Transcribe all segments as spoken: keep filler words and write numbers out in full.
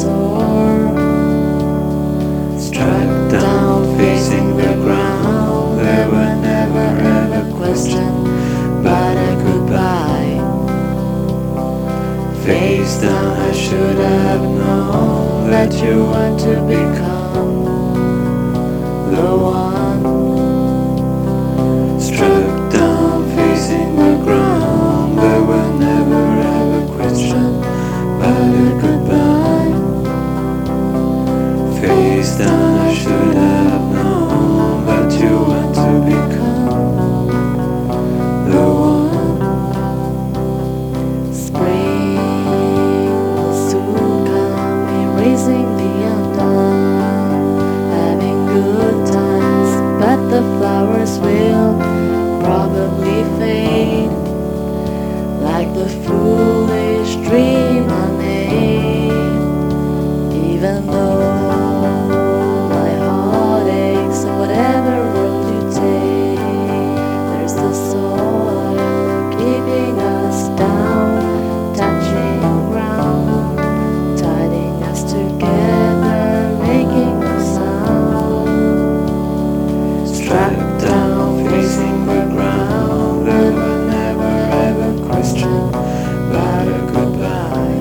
soar. Struck down, facing the ground, there were never ever questions but a goodbye. Face down, I should have known that you want to become the one. Struck down, facing the ground, there were never ever questions but a goodbye. Face down, I should have known that you want to become the one. Spring will soon come, erasing the undone, having good times, but the flowers will probably fade, like the foolish dream I made. Even though my heart aches, whatever road you take, there's the soil keeping us down, touching ground, tying us together, making a sound. Struck down, facing the ground, there were never ever questions but a goodbye.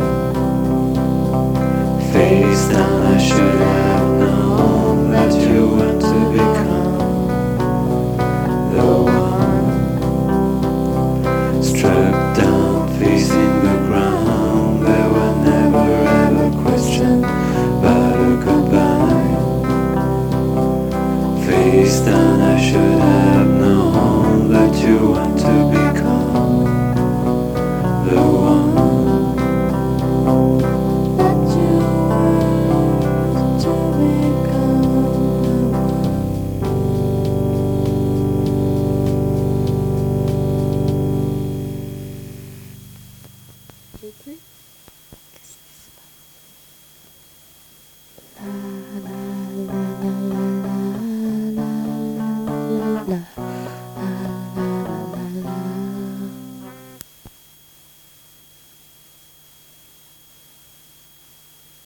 Face down, I should have known that you want to become the one. Struck down, facing the ground, there were never ever questions but a goodbye. Face down, I should have known that you want to become the one. That you want to become the one. Two, three. La la la la la la la la la.